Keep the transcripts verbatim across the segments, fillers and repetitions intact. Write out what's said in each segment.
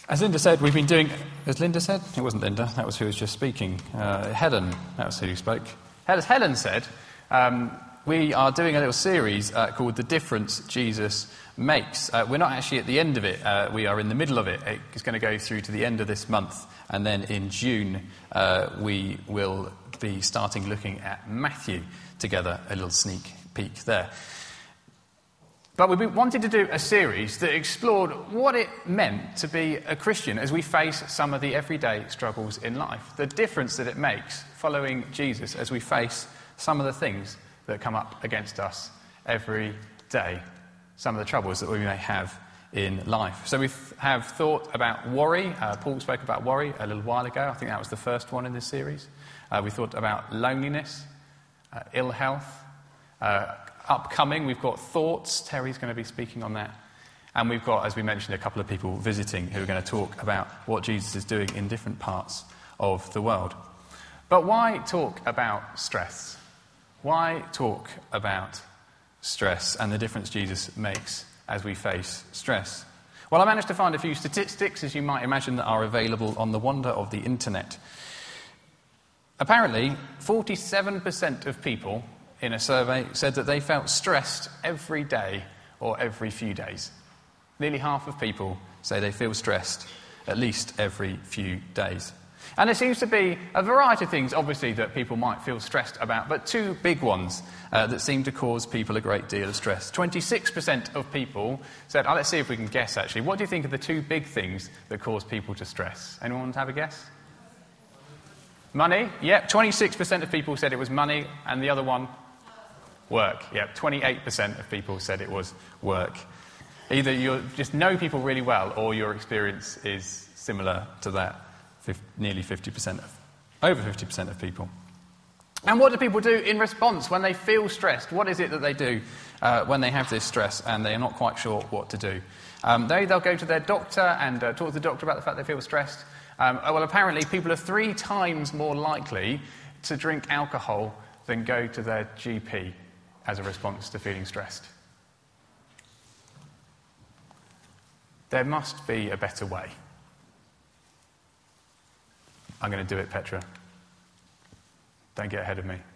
As Linda said, we've been doing... As Linda said? It wasn't Linda, that was who was just speaking. Uh, Helen, that was who spoke. As Helen said, um, we are doing a little series uh, called The Difference Jesus Makes. Uh, we're not actually at the end of it, uh, we are in the middle of it. It's going to go through to the end of this month, and then in June uh, we will be starting looking at Matthew together, a little sneak peek there. But we wanted to do a series that explored what it meant to be a Christian as we face some of the everyday struggles in life, the difference that it makes following Jesus as we face some of the things that come up against us every day, some of the troubles that we may have in life. So we have thought about worry. Uh, Paul spoke about worry a little while ago. I think that was the first one in this series. Uh, we thought about loneliness, uh, ill health, uh, upcoming, we've got thoughts. Terry's going to be speaking on that. And we've got, as we mentioned, a couple of people visiting who are going to talk about what Jesus is doing in different parts of the world. But why talk about stress? Why talk about stress and the difference Jesus makes as we face stress? Well, I managed to find a few statistics, as you might imagine, that are available on the wonder of the internet. Apparently, forty-seven percent of people in a survey said that they felt stressed every day or every few days. Nearly half of people say they feel stressed at least every few days. And there seems to be a variety of things, obviously, that people might feel stressed about, but two big ones uh, that seem to cause people a great deal of stress. twenty-six percent of people said, oh, let's see if we can guess, actually. What do you think are the two big things that cause people to stress? Anyone want to have a guess? Money? Yep, twenty-six percent of people said it was money, and the other one? Work. Yep, twenty-eight percent of people said it was work. Either you just know people really well, or your experience is similar to that. Fif- nearly fifty percent of, over fifty percent of people. And what do people do in response when they feel stressed? What is it that they do uh, when they have this stress and they are not quite sure what to do? Um, they, they'll go to their doctor and uh, talk to the doctor about the fact they feel stressed. Um, well, apparently people are three times more likely to drink alcohol than go to their G P as a response to feeling stressed. There must be a better way. I'm going to do it, Petra. Don't get ahead of me.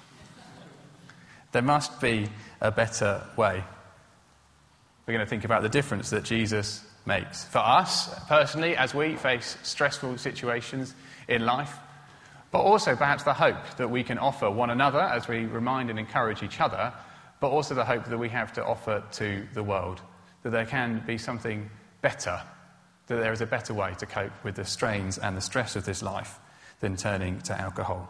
There must be a better way. We're going to think about the difference that Jesus makes. For us, personally, as we face stressful situations in life, but also perhaps the hope that we can offer one another as we remind and encourage each other, but also the hope that we have to offer to the world, that there can be something better, that there is a better way to cope with the strains and the stress of this life than turning to alcohol.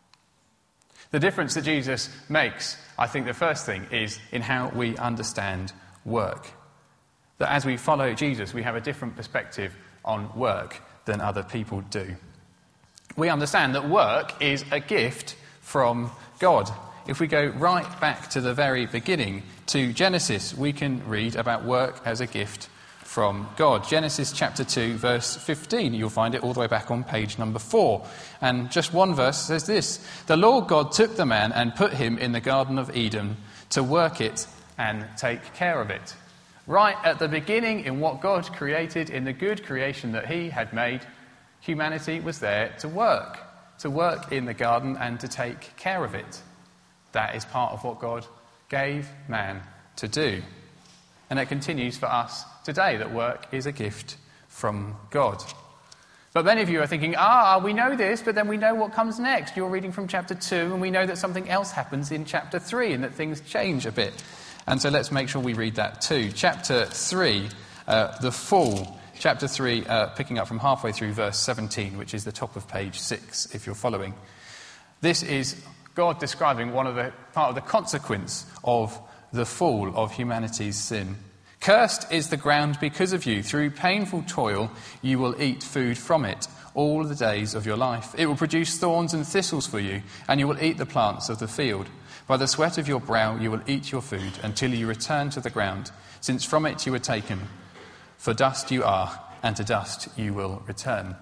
The difference that Jesus makes, I think the first thing, is in how we understand work. That as we follow Jesus, we have a different perspective on work than other people do. We understand that work is a gift from God. If we go right back to the very beginning, to Genesis, we can read about work as a gift from God. Genesis chapter two, verse fifteen. You'll find it all the way back on page number four. And just one verse says this: "The Lord God took the man and put him in the Garden of Eden to work it and take care of it." Right at the beginning, in what God created, in the good creation that he had made, humanity was there to work, to work in the garden and to take care of it. That is part of what God gave man to do. And it continues for us today, that work is a gift from God. But many of you are thinking, ah, we know this, but then we know what comes next. You're reading from chapter two, and we know that something else happens in chapter three, and that things change a bit. And so let's make sure we read that too. Chapter three, uh, the fall. Chapter three, uh, picking up from halfway through verse seventeen, which is the top of page six, if you're following. This is God describing one of the part of the consequence of the fall of humanity's sin. "Cursed is the ground because of you. Through painful toil you will eat food from it all the days of your life. It will produce thorns and thistles for you, and you will eat the plants of the field. By the sweat of your brow you will eat your food until you return to the ground, since from it you were taken. For dust you are, and to dust you will return."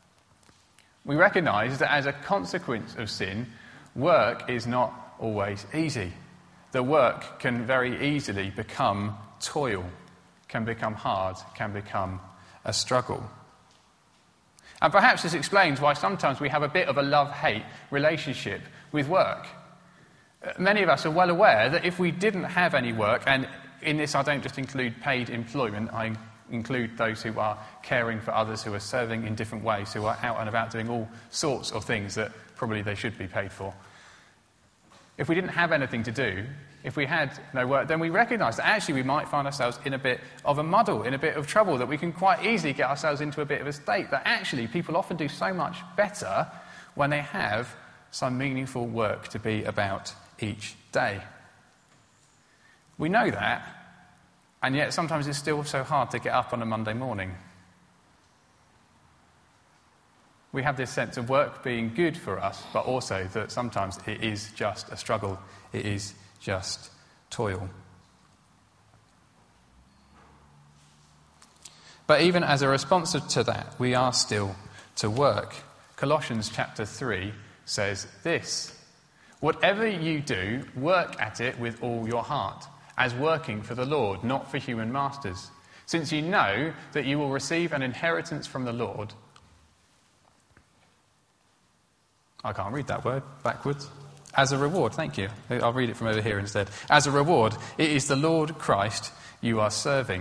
We recognise that as a consequence of sin, work is not always easy. The work can very easily become toil, can become hard, can become a struggle. And perhaps this explains why sometimes we have a bit of a love-hate relationship with work. Many of us are well aware that if we didn't have any work, and in this I don't just include paid employment, I include those who are caring for others, who are serving in different ways, who are out and about doing all sorts of things that probably they should be paid for. If we didn't have anything to do, if we had no work, then we recognise that actually we might find ourselves in a bit of a muddle, in a bit of trouble, that we can quite easily get ourselves into a bit of a state, that actually people often do so much better when they have some meaningful work to be about each day. We know that, and yet sometimes it's still so hard to get up on a Monday morning. We have this sense of work being good for us, but also that sometimes it is just a struggle. It is just toil. But even as a response to that, we are still to work. Colossians chapter three says this: "Whatever you do, work at it with all your heart, as working for the Lord, not for human masters, since you know that you will receive an inheritance from the Lord." I can't read that word backwards. As a reward, thank you. I'll read it from over here instead. As a reward, it is the Lord Christ you are serving.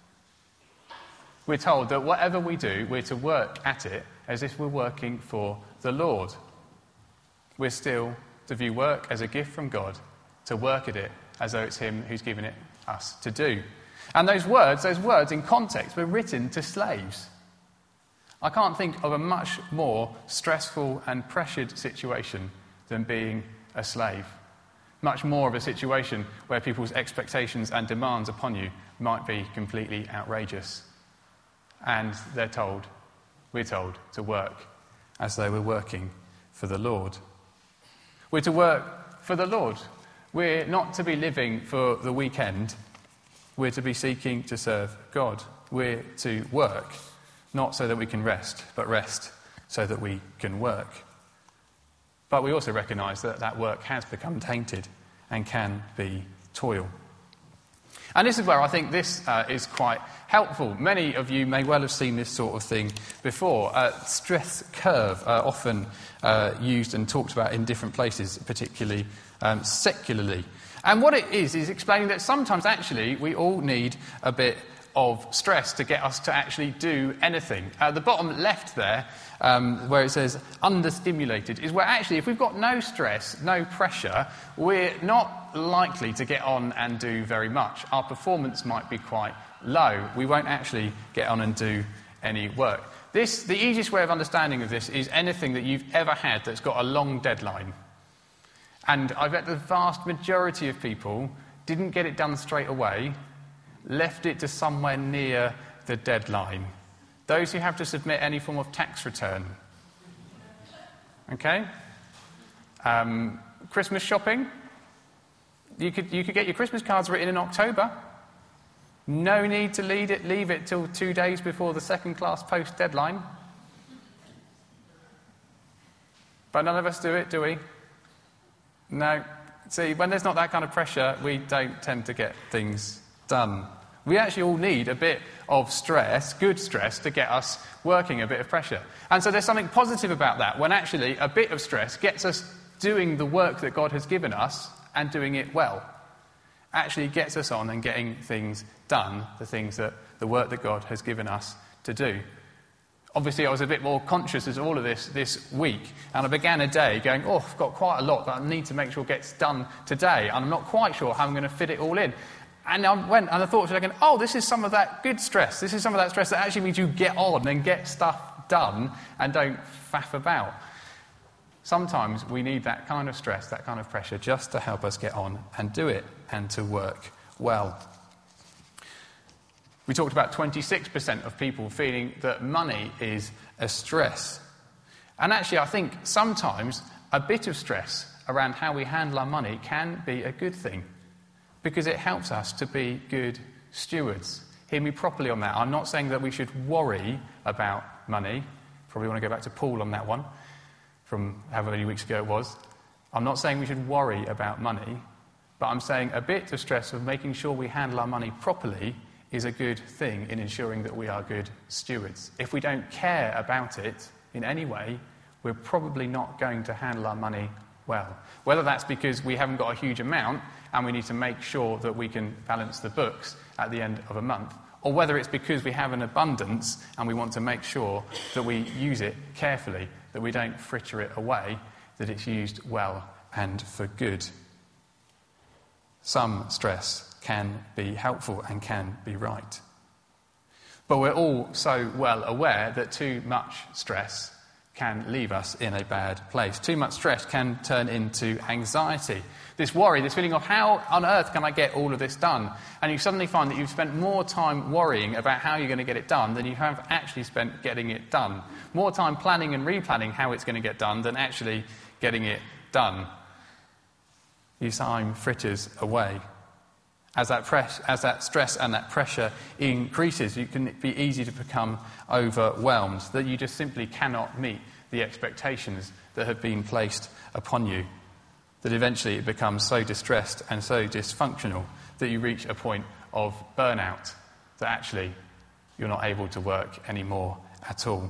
We're told that whatever we do, we're to work at it as if we're working for the Lord. We're still to view work as a gift from God, to work at it as though it's Him who's given it us to do. And those words, those words in context were written to slaves. I can't think of a much more stressful and pressured situation than being a slave. Much more of a situation where people's expectations and demands upon you might be completely outrageous. And they're told, we're told, to work as though we're working for the Lord. We're to work for the Lord. We're not to be living for the weekend. We're to be seeking to serve God. We're to work, not so that we can rest, but rest so that we can work. But we also recognise that that work has become tainted and can be toil. And this is where I think this uh, is quite helpful. Many of you may well have seen this sort of thing before. Uh, stress curve, uh, often uh, used and talked about in different places, particularly um, secularly. And what it is, is explaining that sometimes actually we all need a bit of stress to get us to actually do anything. Uh, the bottom left there, um, where it says understimulated, is where actually if we've got no stress, no pressure, we're not likely to get on and do very much. Our performance might be quite low. We won't actually get on and do any work. This, the easiest way of understanding of this is anything that you've ever had that's got a long deadline. And I bet the vast majority of people didn't get it done straight away, left it to somewhere near the deadline. Those who have to submit any form of tax return. Okay? Um, Christmas shopping. You could, you could get your Christmas cards written in October. No need to leave it, leave it till two days before the second class post deadline. But none of us do it, do we? No. See, when there's not that kind of pressure, we don't tend to get things done. We actually all need a bit of stress, good stress, to get us working, a bit of pressure. And so there's something positive about that, when actually a bit of stress gets us doing the work that God has given us and doing it well. Actually gets us on and getting things done, the things that, the work that God has given us to do. Obviously, I was a bit more conscious of all of this this week, and I began a day going, oh, I've got quite a lot that I need to make sure gets done today, and I'm not quite sure how I'm going to fit it all in. And I went and I thought to again, oh, this is some of that good stress. This is some of that stress that actually means you get on and get stuff done and don't faff about. Sometimes we need that kind of stress, that kind of pressure, just to help us get on and do it and to work well. We talked about twenty-six percent of people feeling that money is a stress. And actually, I think sometimes a bit of stress around how we handle our money can be a good thing, because it helps us to be good stewards. Hear me properly on that. I'm not saying that we should worry about money. Probably want to go back to Paul on that one, from however many weeks ago it was. I'm not saying we should worry about money, but I'm saying a bit of stress of making sure we handle our money properly is a good thing in ensuring that we are good stewards. If we don't care about it in any way, we're probably not going to handle our money well. Whether that's because we haven't got a huge amount and we need to make sure that we can balance the books at the end of a month, or whether it's because we have an abundance and we want to make sure that we use it carefully, that we don't fritter it away, that it's used well and for good. Some stress can be helpful and can be right. But we're all so well aware that too much stress can leave us in a bad place. Too much stress can turn into anxiety. This worry, this feeling of how on earth can I get all of this done? And you suddenly find that you've spent more time worrying about how you're going to get it done than you have actually spent getting it done. More time planning and replanning how it's going to get done than actually getting it done. Your time fritters away. As that, press, as that stress and that pressure increases, you can be easy to become overwhelmed, that you just simply cannot meet the expectations that have been placed upon you, that eventually it becomes so distressed and so dysfunctional that you reach a point of burnout, that actually you're not able to work anymore at all.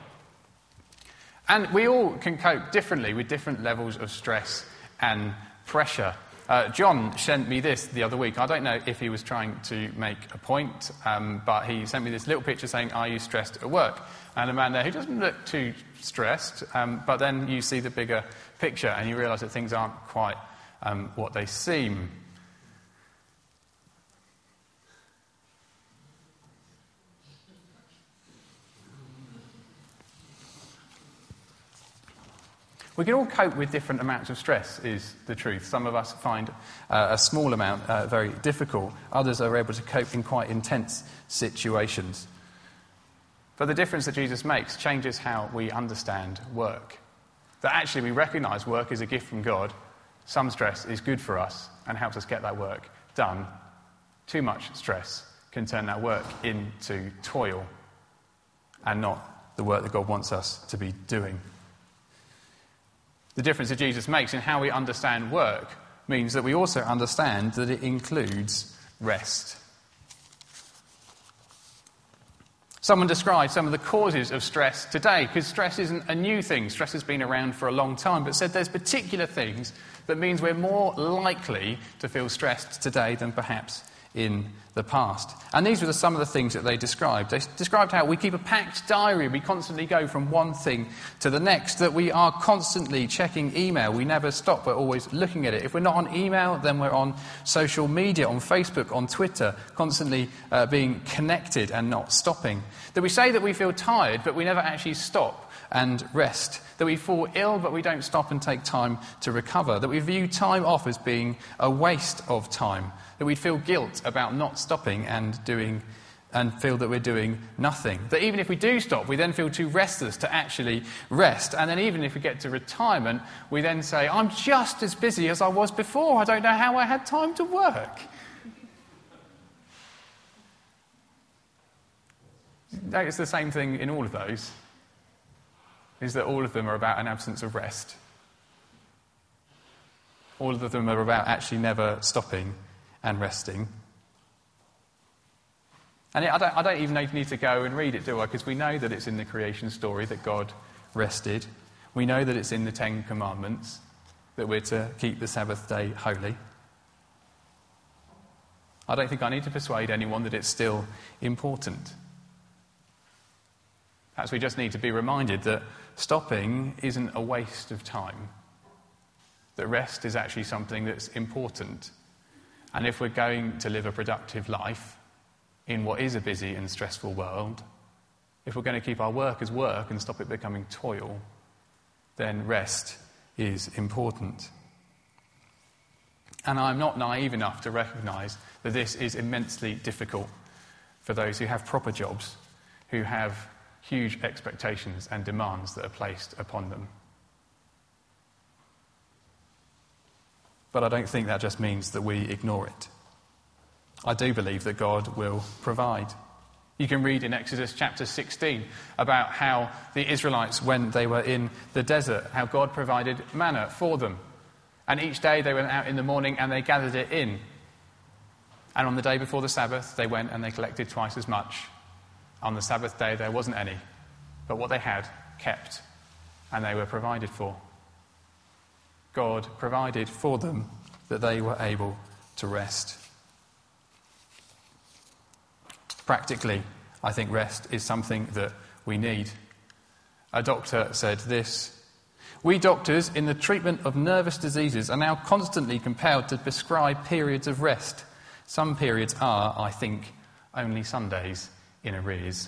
And we all can cope differently with different levels of stress and pressure. Uh, John sent me this the other week. I don't know if he was trying to make a point, um, but he sent me this little picture saying, "Are you stressed at work?" And a man there who doesn't look too stressed, um, but then you see the bigger picture and you realise that things aren't quite um, what they seem. We can all cope with different amounts of stress, is the truth. Some of us find uh, a small amount uh, very difficult. Others are able to cope in quite intense situations. But the difference that Jesus makes changes how we understand work. That actually we recognise work is a gift from God. Some stress is good for us and helps us get that work done. Too much stress can turn that work into toil and not the work that God wants us to be doing. The difference that Jesus makes in how we understand work means that we also understand that it includes rest. Someone described some of the causes of stress today, because stress isn't a new thing. Stress has been around for a long time, but said there's particular things that means we're more likely to feel stressed today than perhaps in the past. And these were the, some of the things that they described. They described how we keep a packed diary. We constantly go from one thing to the next, that we are constantly checking email. We never stop. We're always looking at it. If we're not on email, then we're on social media, on Facebook, on Twitter, constantly uh, being connected and not stopping. That we say that we feel tired, but we never actually stop and rest. That we fall ill, but we don't stop and take time to recover. That we view time off as being a waste of time. That we feel guilt about not stopping and doing, and feel that we're doing nothing. That even if we do stop, we then feel too restless to actually rest. And then even if we get to retirement, we then say, I'm just as busy as I was before. I don't know how I had time to work. It's the same thing in all of those, is that all of them are about an absence of rest. All of them are about actually never stopping and resting. And I don't, I don't even need to go and read it, do I? Because we know that it's in the creation story that God rested. We know that it's in the Ten Commandments that we're to keep the Sabbath day holy. I don't think I need to persuade anyone that it's still important. Perhaps we just need to be reminded that stopping isn't a waste of time. That rest is actually something that's important. And if we're going to live a productive life in what is a busy and stressful world, if we're going to keep our work as work and stop it becoming toil, then rest is important. And I'm not naive enough to recognise that this is immensely difficult for those who have proper jobs, who have huge expectations and demands that are placed upon them. But I don't think that just means that we ignore it. I do believe that God will provide. You can read in Exodus chapter sixteen about how the Israelites, when they were in the desert, how God provided manna for them. And each day they went out in the morning and they gathered it in. And on the day before the Sabbath, they went and they collected twice as much. On the Sabbath day, there wasn't any. But what they had, kept, and they were provided for. God provided for them that they were able to rest. Practically, I think rest is something that we need. A doctor said this: "We doctors in the treatment of nervous diseases are now constantly compelled to prescribe periods of rest. Some periods are, I think, only Sundays in arrears."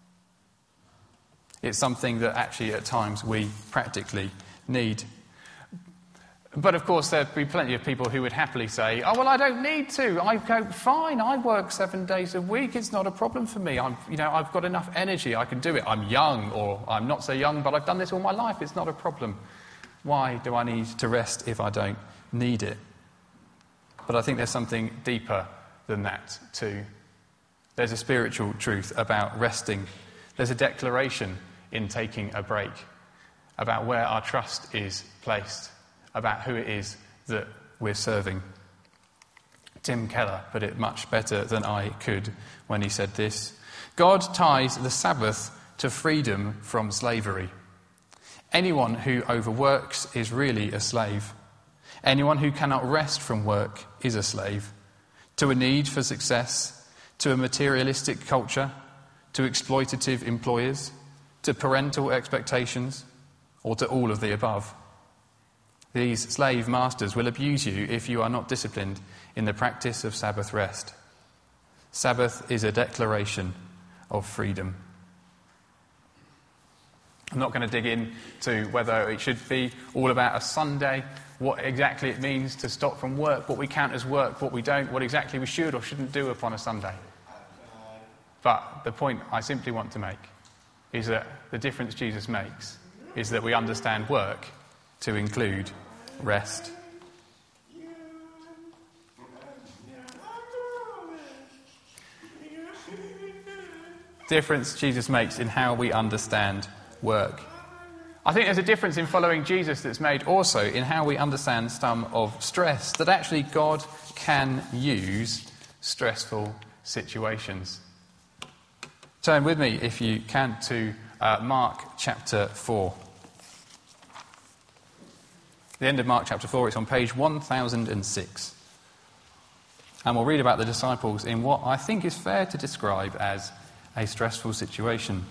It's something that actually at times we practically need. But of course there'd be plenty of people who would happily say, "Oh, well, I don't need to. I go fine. I work seven days a week. It's not a problem for me. I'm, you know, I've got enough energy. I can do it. I'm young, or I'm not so young, but I've done this all my life. It's not a problem. Why do I need to rest if I don't need it?" But I think there's something deeper than that too. There's a spiritual truth about resting. There's a declaration in taking a break about where our trust is placed, about who it is that we're serving. Tim Keller put it much better than I could when he said this: "God ties the Sabbath to freedom from slavery. Anyone who overworks is really a slave. Anyone who cannot rest from work is a slave. To a need for success, to a materialistic culture, to exploitative employers, to parental expectations, or to all of the above. These slave masters will abuse you if you are not disciplined in the practice of Sabbath rest. Sabbath is a declaration of freedom." I'm not going to dig into whether it should be all about a Sunday, what exactly it means to stop from work, what we count as work, what we don't, what exactly we should or shouldn't do upon a Sunday. But the point I simply want to make is that the difference Jesus makes is that we understand work to include rest. Difference Jesus makes in how we understand work. I think there's a difference in following Jesus that's made also in how we understand some of stress, that actually God can use stressful situations. Turn with me, if you can, to uh, Mark chapter four. The end of Mark chapter four, it's on page one thousand six. And we'll read about the disciples in what I think is fair to describe as a stressful situation.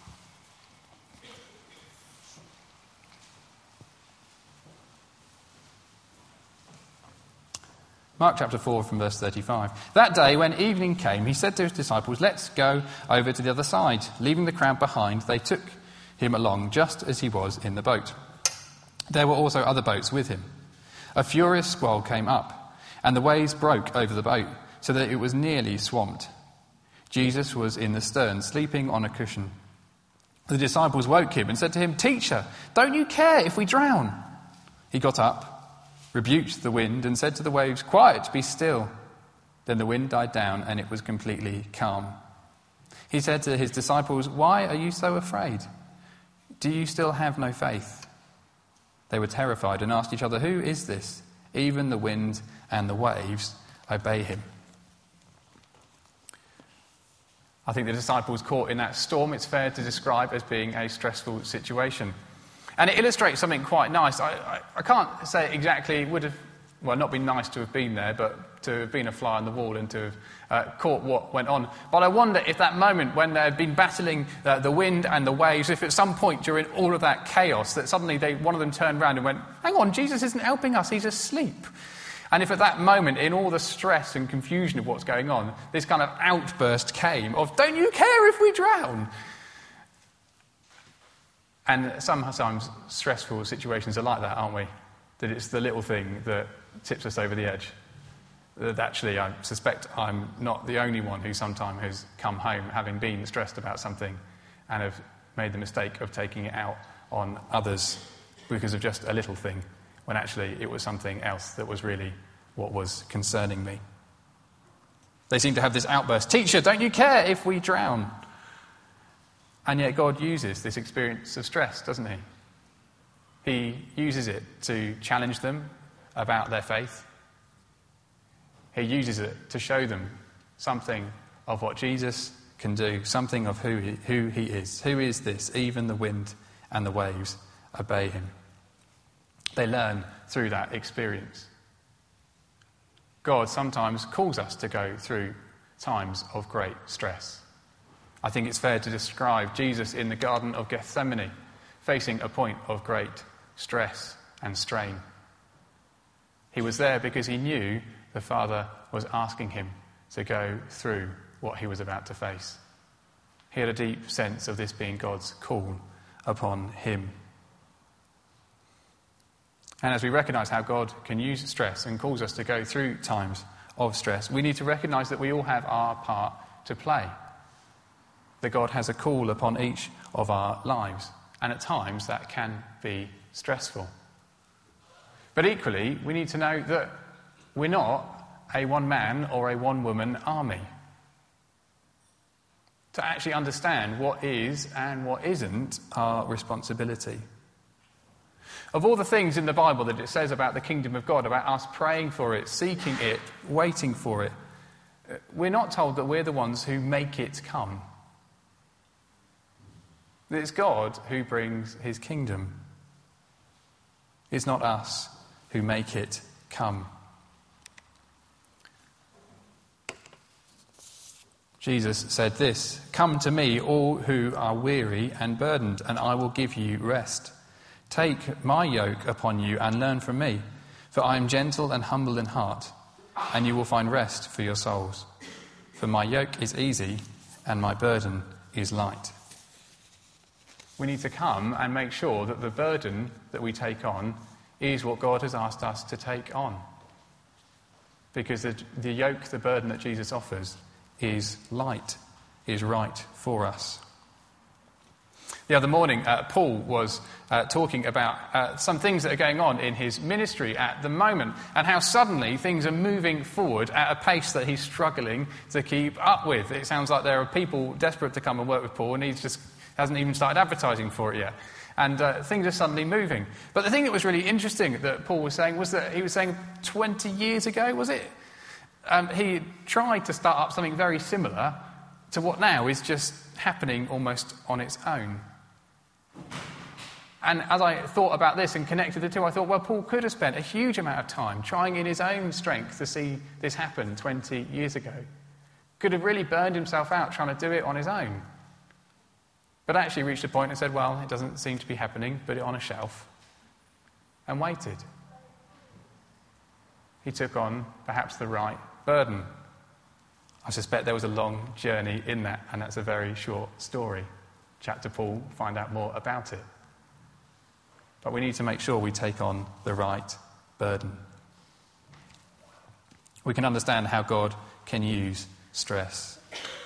Mark chapter four from verse thirty-five. That day when evening came, he said to his disciples, "Let's go over to the other side." Leaving the crowd behind, they took him along just as he was in the boat. There were also other boats with him. A furious squall came up, and the waves broke over the boat, so that it was nearly swamped. Jesus was in the stern, sleeping on a cushion. The disciples woke him and said to him, "Teacher, don't you care if we drown?" He got up, rebuked the wind, and said to the waves, "Quiet, be still." Then the wind died down, and it was completely calm. He said to his disciples, "Why are you so afraid? Do you still have no faith?" They were terrified and asked each other, "Who is this? Even the wind and the waves obey him." I think the disciples caught in that storm, it's fair to describe as being a stressful situation. And it illustrates something quite nice. I, I, I can't say exactly, it would have, well, not been nice to have been there, but to have been a fly on the wall and to have uh, caught what went on. But I wonder if that moment when they'd been battling uh, the wind and the waves, if at some point during all of that chaos that suddenly they, one of them turned around and went, "Hang on, Jesus isn't helping us, he's asleep." And if at that moment, in all the stress and confusion of what's going on, this kind of outburst came of, "Don't you care if we drown?" And sometimes stressful situations are like that, aren't we? That it's the little thing that tips us over the edge. That actually, I suspect I'm not the only one who sometime has come home having been stressed about something and have made the mistake of taking it out on others because of just a little thing, when actually it was something else that was really what was concerning me. They seem to have this outburst, "Teacher, don't you care if we drown?" And yet God uses this experience of stress, doesn't he? He uses it to challenge them about their faith. he uses it to show them something of what Jesus can do, something of who he, who he is. Who is this? Even the wind and the waves obey him. They learn through that experience. God sometimes calls us to go through times of great stress. I think it's fair to describe Jesus in the Garden of Gethsemane, facing a point of great stress and strain. He was there because he knew the Father was asking him to go through what he was about to face. He had a deep sense of this being God's call upon him. And as we recognise how God can use stress and calls us to go through times of stress, we need to recognise that we all have our part to play. That God has a call upon each of our lives. And at times that can be stressful. But equally, we need to know that we're not a one-man or a one-woman army. To actually understand what is and what isn't our responsibility. Of all the things in the Bible that it says about the kingdom of God, about us praying for it, seeking it, waiting for it, we're not told that we're the ones who make it come. It's God who brings his kingdom. It's not us who make it come. Jesus said this, "Come to me, all who are weary and burdened, and I will give you rest. Take my yoke upon you and learn from me, for I am gentle and humble in heart, and you will find rest for your souls. For my yoke is easy and my burden is light." We need to come and make sure that the burden that we take on is what God has asked us to take on. Because the, the yoke, the burden that Jesus offers, is light, is right for us. The other morning, uh, Paul was uh, talking about uh, some things that are going on in his ministry at the moment and how suddenly things are moving forward at a pace that he's struggling to keep up with. It sounds like there are people desperate to come and work with Paul and he just hasn't even started advertising for it yet. And uh, things are suddenly moving. But the thing that was really interesting that Paul was saying was that he was saying twenty years ago, was it? Um, he tried to start up something very similar to what now is just happening almost on its own. And as I thought about this and connected the two, I thought, well, Paul could have spent a huge amount of time trying in his own strength to see this happen twenty years ago. Could have really burned himself out trying to do it on his own. But actually reached a point and said, well, it doesn't seem to be happening, put it on a shelf, and waited. He took on perhaps the right burden. I suspect there was a long journey in that, and that's a very short story. Chat to Paul, find out more about it. But we need to make sure we take on the right burden. We can understand how God can use stress.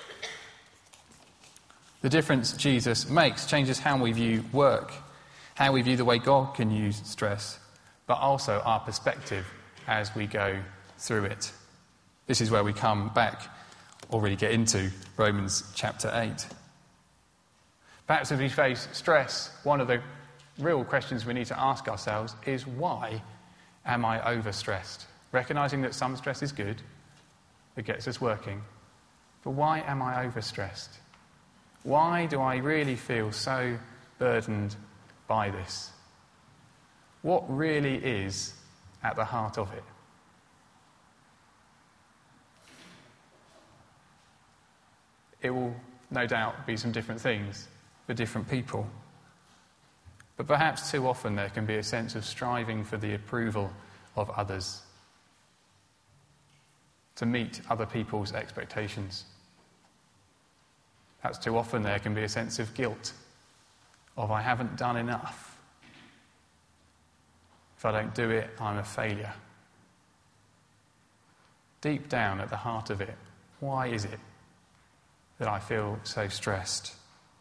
The difference Jesus makes changes how we view work, how we view the way God can use stress, but also our perspective as we go through it. This is where we come back, or really get into Romans chapter eight. Perhaps as we face stress, one of the real questions we need to ask ourselves is, why am I overstressed? Recognising that some stress is good, it gets us working, but why am I overstressed? Why do I really feel so burdened by this? What really is at the heart of it? It will no doubt be some different things for different people. But perhaps too often there can be a sense of striving for the approval of others, to meet other people's expectations. Perhaps too often there can be a sense of guilt, of I haven't done enough. If I don't do it, I'm a failure. Deep down at the heart of it, why is it that I feel so stressed?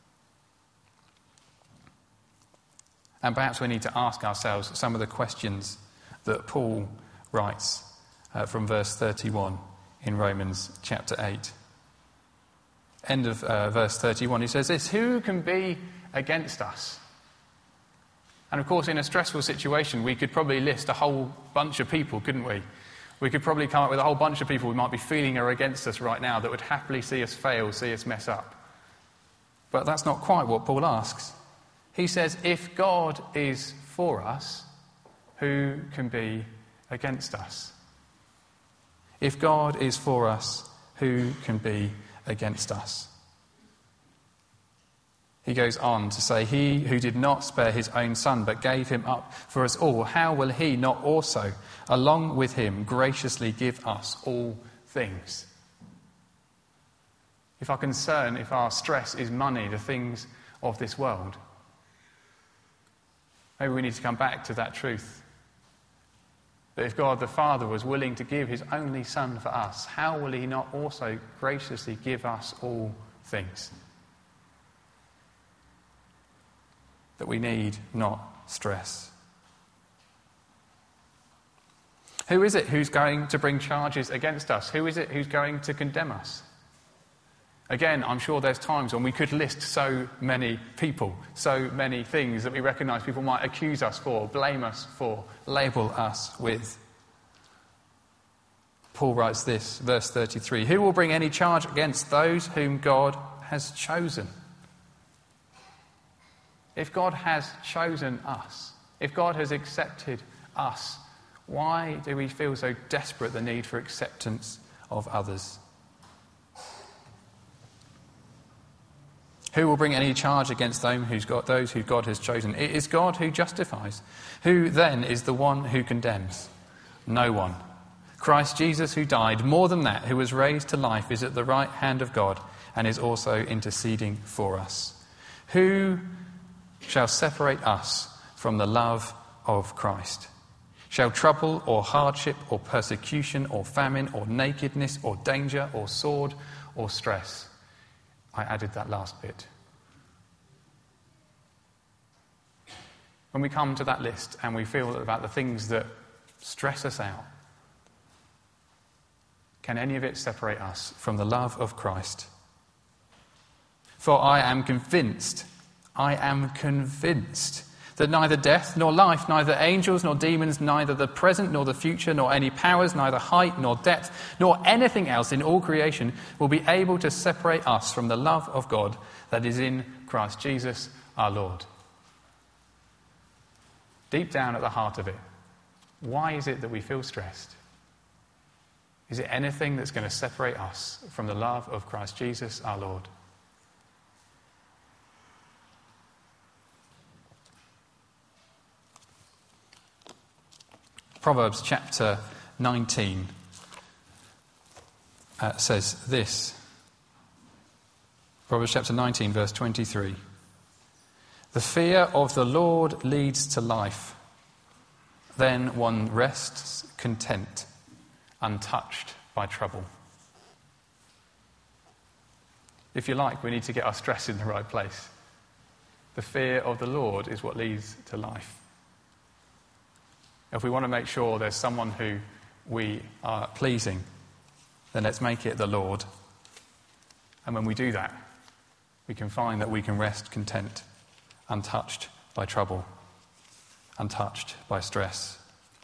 And perhaps we need to ask ourselves some of the questions that Paul writes uh, from verse thirty-one in Romans chapter eight. End of uh, verse thirty-one, he says this, "Who can be against us?" And of course, in a stressful situation, we could probably list a whole bunch of people, couldn't we? We could probably come up with a whole bunch of people who might be feeling are against us right now that would happily see us fail, see us mess up. But that's not quite what Paul asks. He says, if God is for us, who can be against us? If God is for us, who can be against us? He goes on to say, he who did not spare his own son but gave him up for us all, how will he not also, along with him, graciously give us all things? If our concern, if our stress is money, the things of this world, maybe we need to come back to that truth. That if God the Father was willing to give his only Son for us, how will he not also graciously give us all things? That we need not stress. Who is it who's going to bring charges against us? Who is it who's going to condemn us? Again, I'm sure there's times when we could list so many people, so many things that we recognise people might accuse us for, blame us for, label us with. Paul writes this, verse thirty-three, who will bring any charge against those whom God has chosen? If God has chosen us, if God has accepted us, why do we feel so desperate the need for acceptance of others? Who will bring any charge against them who's got those who God has chosen? It is God who justifies. Who then is the one who condemns? No one. Christ Jesus, who died, more than that, who was raised to life, is at the right hand of God and is also interceding for us. Who shall separate us from the love of Christ? Shall trouble or hardship or persecution or famine or nakedness or danger or sword or stress? I added that last bit. When we come to that list and we feel about the things that stress us out, can any of it separate us from the love of Christ? For I am convinced, I am convinced that neither death nor life, neither angels nor demons, neither the present nor the future, nor any powers, neither height nor depth, nor anything else in all creation will be able to separate us from the love of God that is in Christ Jesus our Lord. Deep down at the heart of it, why is it that we feel stressed? Is it anything that's going to separate us from the love of Christ Jesus our Lord? Proverbs chapter nineteen uh, says this. Proverbs chapter nineteen, verse twenty-three. The fear of the Lord leads to life. Then one rests content, untouched by trouble. If you like, we need to get our stress in the right place. The fear of the Lord is what leads to life. If we want to make sure there's someone who we are pleasing, then let's make it the Lord. And when we do that, we can find that we can rest content, untouched by trouble, untouched by stress.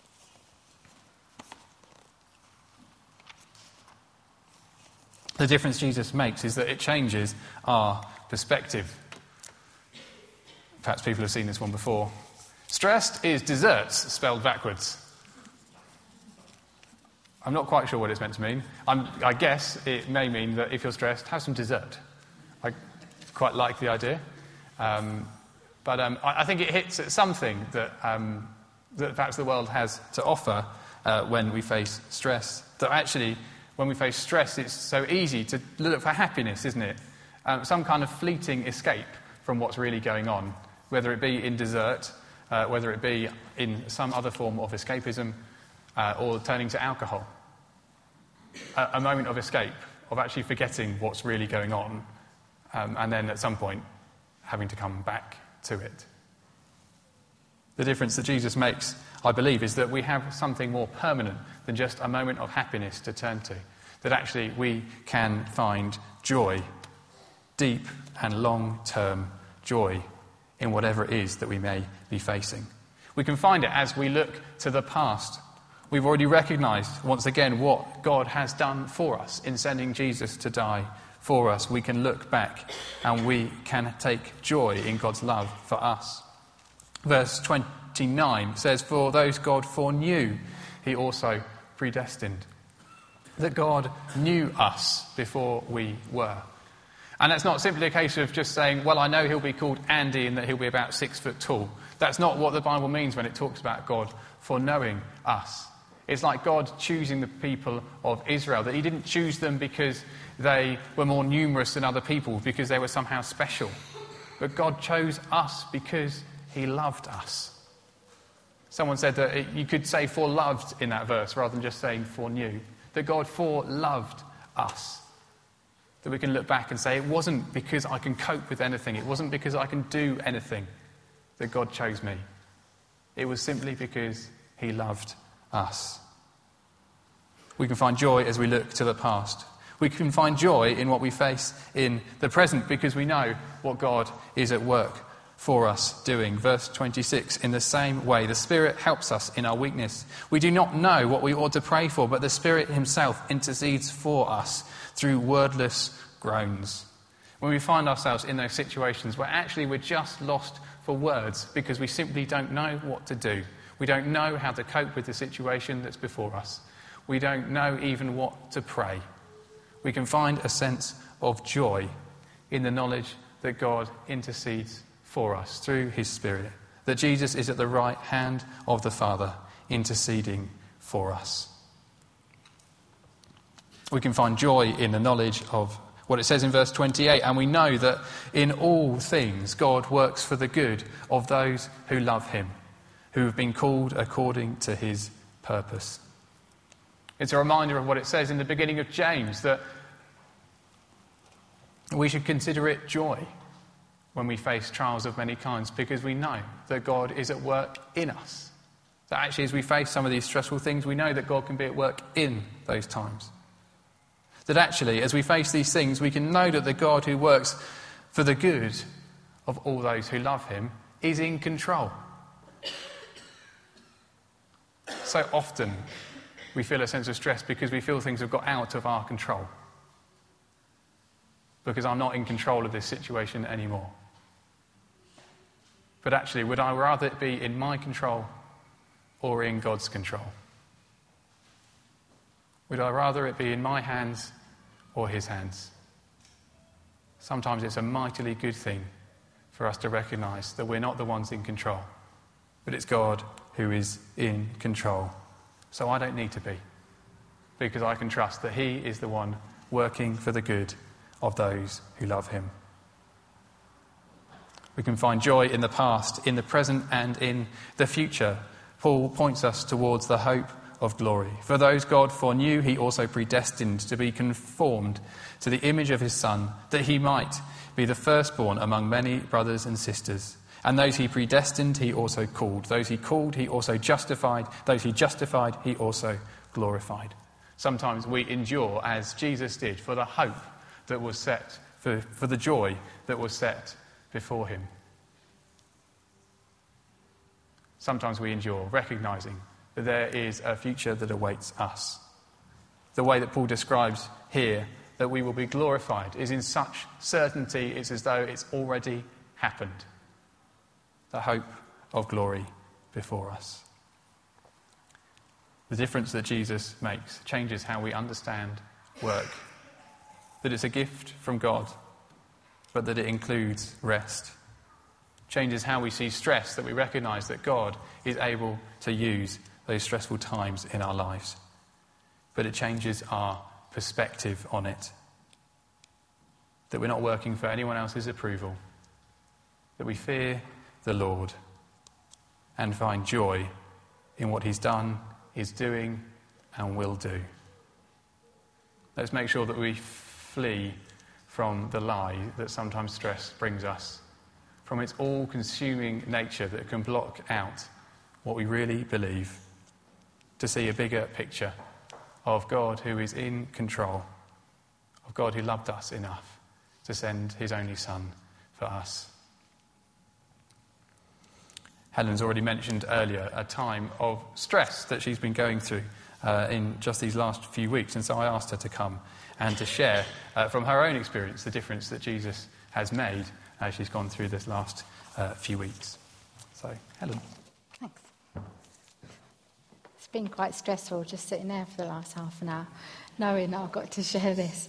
The difference Jesus makes is that it changes our perspective. Perhaps people have seen this one before. Stressed is desserts spelled backwards. I'm not quite sure what it's meant to mean. I'm, I guess it may mean that if you're stressed, have some dessert. I quite like the idea. Um, but um, I, I think it hits at something that, um, that perhaps the world has to offer uh, when we face stress. That actually, when we face stress, it's so easy to look for happiness, isn't it? Um, some kind of fleeting escape from what's really going on, whether it be in dessert, Uh, whether it be in some other form of escapism uh, or turning to alcohol. A, a moment of escape, of actually forgetting what's really going on, um, and then at some point having to come back to it. The difference that Jesus makes, I believe, is that we have something more permanent than just a moment of happiness to turn to. That actually we can find joy, deep and long-term joy, in whatever it is that we may be facing. We can find it as we look to the past, We've already recognised, once again, what God has done for us in sending Jesus to die for us. We can look back and we can take joy in God's love for us. Verse twenty-nine says, "For those God foreknew, he also predestined." That God knew us before we were. And that's not simply a case of just saying, well, I know he'll be called Andy and that he'll be about six foot tall. That's not what the Bible means when it talks about God foreknowing us. It's like God choosing the people of Israel, that he didn't choose them because they were more numerous than other people, because they were somehow special. But God chose us because he loved us. Someone said that it, you could say foreloved in that verse rather than just saying foreknew. That God foreloved us. That we can look back and say, it wasn't because I can cope with anything. It wasn't because I can do anything that God chose me. It was simply because he loved us. We can find joy as we look to the past. We can find joy in what we face in the present because we know what God is at work for us doing. Verse twenty-six, "In the same way, the Spirit helps us in our weakness. We do not know what we ought to pray for, but the Spirit himself intercedes for us through wordless groans." When we find ourselves in those situations where actually we're just lost for words because we simply don't know what to do. We don't know how to cope with the situation that's before us. We don't know even what to pray. We can find a sense of joy in the knowledge that God intercedes for us through his Spirit, that Jesus is at the right hand of the Father interceding for us. We can find joy in the knowledge of what it says in verse twenty-eight, and we know that in all things God works for the good of those who love him, who have been called according to his purpose. It's a reminder of what it says in the beginning of James, that we should consider it joy when we face trials of many kinds, because we know that God is at work in us. That actually as we face some of these stressful things, we know that God can be at work in those times. That actually, as we face these things, we can know that the God who works for the good of all those who love him is in control. So often we feel a sense of stress because we feel things have got out of our control. Because I'm not in control of this situation anymore. But actually, would I rather it be in my control or in God's control? Would I rather it be in my hands or his hands? Sometimes it's a mightily good thing for us to recognise that we're not the ones in control, but it's God who is in control. So I don't need to be, because I can trust that he is the one working for the good of those who love him. We can find joy in the past, in the present, and in the future. Paul points us towards the hope of glory. For those God foreknew, he also predestined to be conformed to the image of his Son, that he might be the firstborn among many brothers and sisters. And those he predestined, he also called. Those he called, he also justified. Those he justified, he also glorified. Sometimes we endure, as Jesus did, for the hope that was set, for, for the joy that was set before him. Sometimes we endure, recognising that there is a future that awaits us. The way that Paul describes here, that we will be glorified, is in such certainty, it's as though it's already happened. The hope of glory before us. The difference that Jesus makes changes how we understand work. That it's a gift from God, but that it includes rest. Changes how we see stress, that we recognise that God is able to use those stressful times in our lives. But it changes our perspective on it. That we're not working for anyone else's approval. That we fear the Lord and find joy in what he's done, is doing, and will do. Let's make sure that we flee from the lie that sometimes stress brings us, from its all-consuming nature that can block out what we really believe, to see a bigger picture of God who is in control, of God who loved us enough to send his only Son for us. Helen's already mentioned earlier a time of stress that she's been going through uh, in just these last few weeks. And so I asked her to come and to share uh, from her own experience the difference that Jesus has made as she's gone through this last uh, few weeks. So, Helen. Thanks. It's been quite stressful just sitting there for the last half an hour, knowing I've got to share this.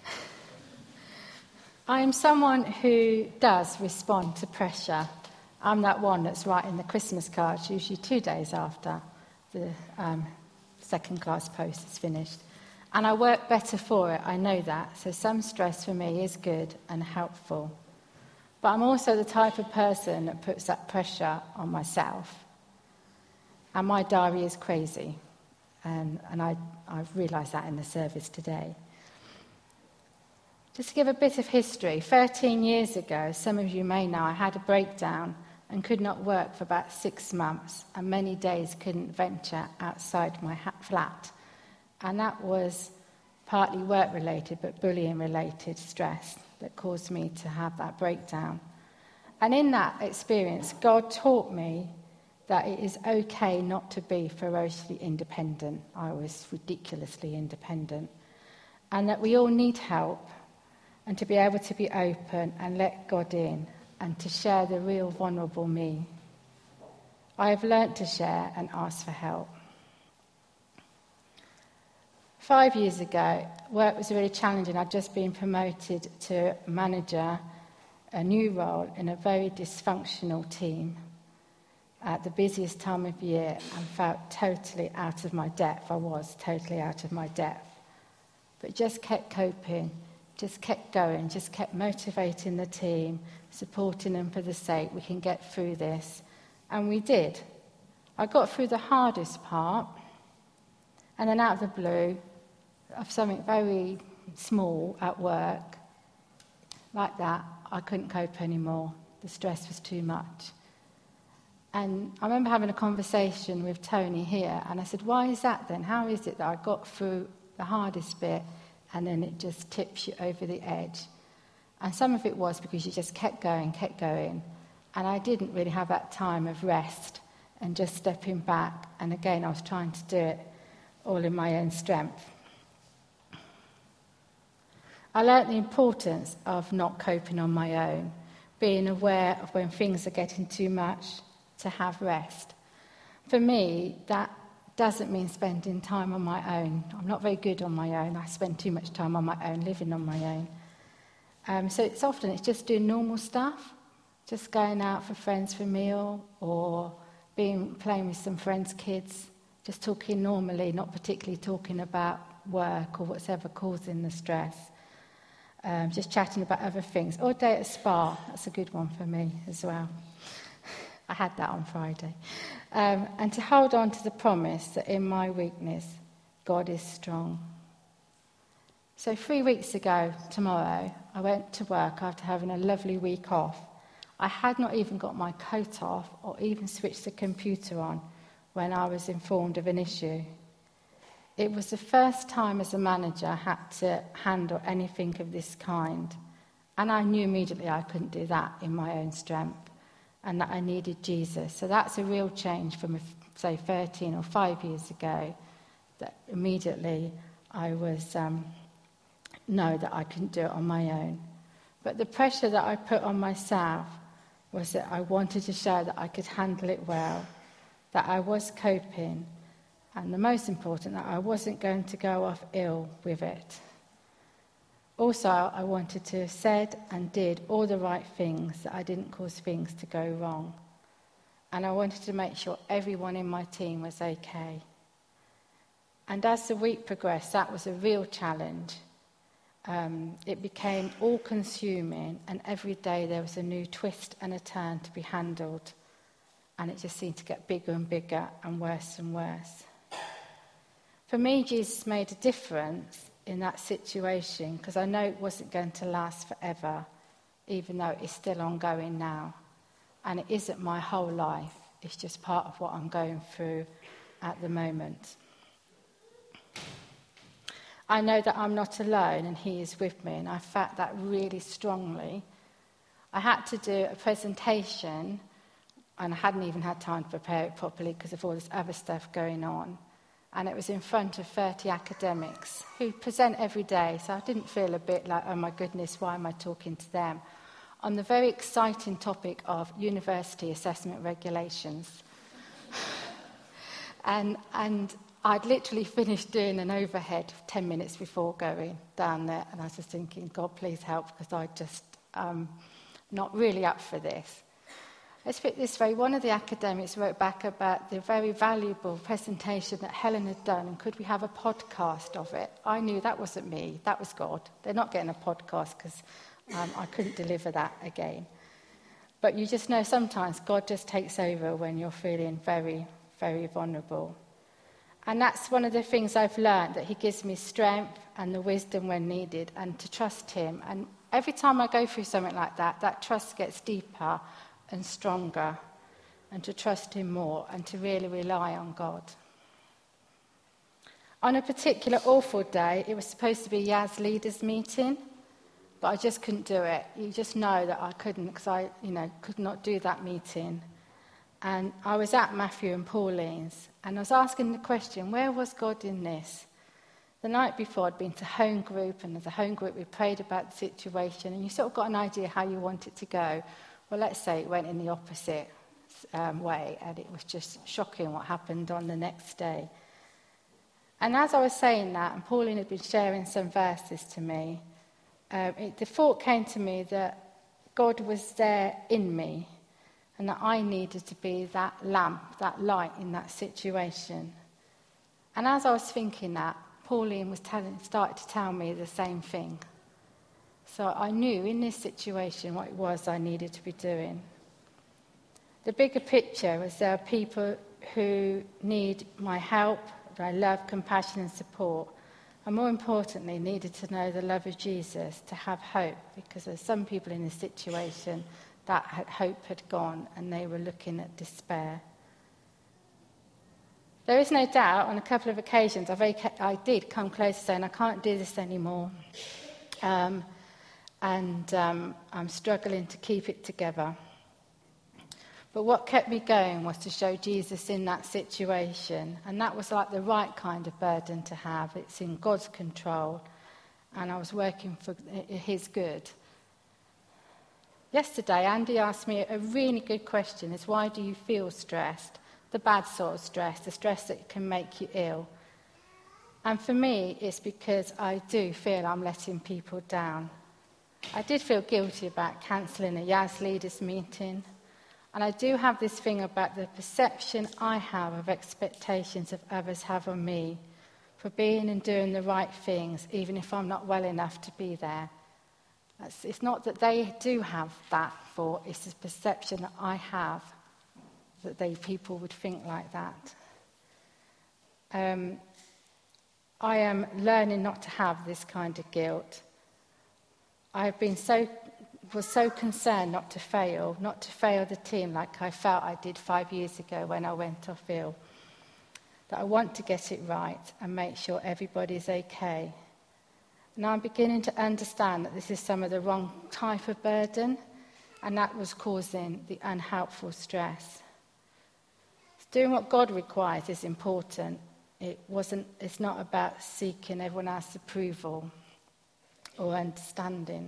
I am someone who does respond to pressure. I'm that one that's writing the Christmas cards, usually two days after the um, second class post is finished. And I work better for it, I know that. So some stress for me is good and helpful. But I'm also the type of person that puts that pressure on myself. And my diary is crazy. And, and I, I've realised that in the service today. Just to give a bit of history, thirteen years ago, some of you may know, I had a breakdown and could not work for about six months and many days couldn't venture outside my flat. And that was partly work-related but bullying-related stress that caused me to have that breakdown. And in that experience, God taught me that it is okay not to be ferociously independent. I was ridiculously independent. And that we all need help, and to be able to be open and let God in and to share the real vulnerable me. I have learnt to share and ask for help. Five years ago, work was really challenging. I'd just been promoted to manager, a new role in a very dysfunctional team at the busiest time of year, and felt totally out of my depth. I was totally out of my depth. But just kept coping. Just kept going, just kept motivating the team, supporting them for the sake we can get through this. And we did. I got through the hardest part, and then out of the blue, of something very small at work, like that, I couldn't cope anymore. The stress was too much. And I remember having a conversation with Tony here, and I said, why is that then? How is it that I got through the hardest bit and then it just tips you over the edge? And some of it was because you just kept going, kept going. And I didn't really have that time of rest and just stepping back. And again, I was trying to do it all in my own strength. I learnt the importance of not coping on my own, being aware of when things are getting too much, to have rest. For me, that doesn't mean spending time on my own. I'm not very good on my own. I spend too much time on my own, living on my own. Um, so it's often it's just doing normal stuff, just going out for friends for a meal, or being playing with some friends' kids, just talking normally, not particularly talking about work or what's ever causing the stress. Um, just chatting about other things. Or a day at a spa, that's a good one for me as well. I had that on Friday. Um, and to hold on to the promise that in my weakness, God is strong. So three weeks ago, tomorrow, I went to work after having a lovely week off. I had not even got my coat off or even switched the computer on when I was informed of an issue. It was the first time as a manager I had to handle anything of this kind. And I knew immediately I couldn't do that in my own strength, and that I needed Jesus. So that's a real change from, say, thirteen or five years ago, that immediately I was, um, know that I couldn't do it on my own. But the pressure that I put on myself was that I wanted to show that I could handle it well, that I was coping, and the most important, that I wasn't going to go off ill with it. Also, I wanted to have said and did all the right things, that I didn't cause things to go wrong. And I wanted to make sure everyone in my team was okay. And as the week progressed, that was a real challenge. Um, it became all-consuming, and every day there was a new twist and a turn to be handled. And it just seemed to get bigger and bigger and worse and worse. For me, Jesus made a difference in that situation, because I know it wasn't going to last forever, even though it's still ongoing now. And it isn't my whole life. It's just part of what I'm going through at the moment. I know that I'm not alone and he is with me, and I felt that really strongly. I had to do a presentation and I hadn't even had time to prepare it properly because of all this other stuff going on. And it was in front of thirty academics who present every day, so I didn't feel a bit like, oh my goodness, why am I talking to them? On the very exciting topic of university assessment regulations. and and I'd literally finished doing an overhead ten minutes before going down there, and I was just thinking, God, please help, because I just um not really up for this. Let's put it this way, one of the academics wrote back about the very valuable presentation that Helen had done, and could we have a podcast of it? I knew that wasn't me, that was God. They're not getting a podcast because um, I couldn't deliver that again. But you just know sometimes God just takes over when you're feeling very, very vulnerable. And that's one of the things I've learned, that he gives me strength and the wisdom when needed, and to trust him. And every time I go through something like that, that trust gets deeper and stronger, and to trust him more and to really rely on God. On a particular awful day, it was supposed to be Yaz leaders meeting, but I just couldn't do it. You just know that I couldn't, because I, you know, could not do that meeting. And I was at Matthew and Pauline's, and I was asking the question, where was God in this? The night before, I'd been to home group, and as a home group, we prayed about the situation, and you sort of got an idea how you want it to go. Well, let's say it went in the opposite um, way, and it was just shocking what happened on the next day. And as I was saying that, and Pauline had been sharing some verses to me, um, it, the thought came to me that God was there in me, and that I needed to be that lamp, that light in that situation. And as I was thinking that, Pauline was telling, started to tell me the same thing. So I knew in this situation what it was I needed to be doing. The bigger picture was there are people who need my help, my love, compassion and support. And more importantly, needed to know the love of Jesus, to have hope, because there's some people in this situation that had hope had gone and they were looking at despair. There is no doubt on a couple of occasions I, very, I did come close to saying, I can't do this anymore. Um, and um, I'm struggling to keep it together. But what kept me going was to show Jesus in that situation, and that was like the right kind of burden to have. It's in God's control, and I was working for his good. Yesterday, Andy asked me a really good question, is why do you feel stressed? The bad sort of stress, the stress that can make you ill. And for me, it's because I do feel I'm letting people down. I did feel guilty about cancelling a Yaz leaders meeting. And I do have this thing about the perception I have of expectations of others have on me for being and doing the right things, even if I'm not well enough to be there. It's, it's not that they do have that thought, it's the perception that I have that they people would think like that. Um, I am learning not to have this kind of guilt. I have been so was so concerned not to fail, not to fail the team like I felt I did five years ago when I went off ill, that I want to get it right and make sure everybody's okay. Now I'm beginning to understand that this is some of the wrong type of burden, and that was causing the unhelpful stress. Doing what God requires is important. It wasn't. It's not about seeking everyone else's approval or understanding.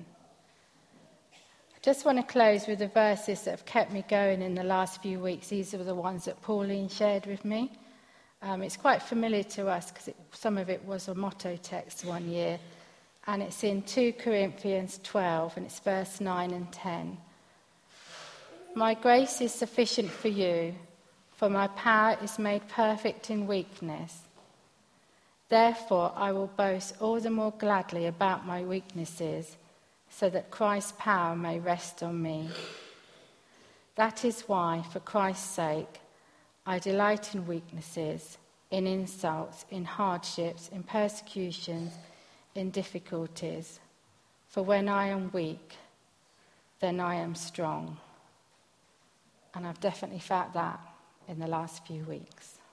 I just want to close with the verses that have kept me going in the last few weeks. These are the ones that Pauline shared with me. Um, it's quite familiar to us because some of it was a motto text one year. And it's in two Corinthians twelve, and it's verse nine and ten. My grace is sufficient for you, for my power is made perfect in weakness. Therefore, I will boast all the more gladly about my weaknesses, so that Christ's power may rest on me. That is why, for Christ's sake, I delight in weaknesses, in insults, in hardships, in persecutions, in difficulties. For when I am weak, then I am strong. And I've definitely felt that in the last few weeks.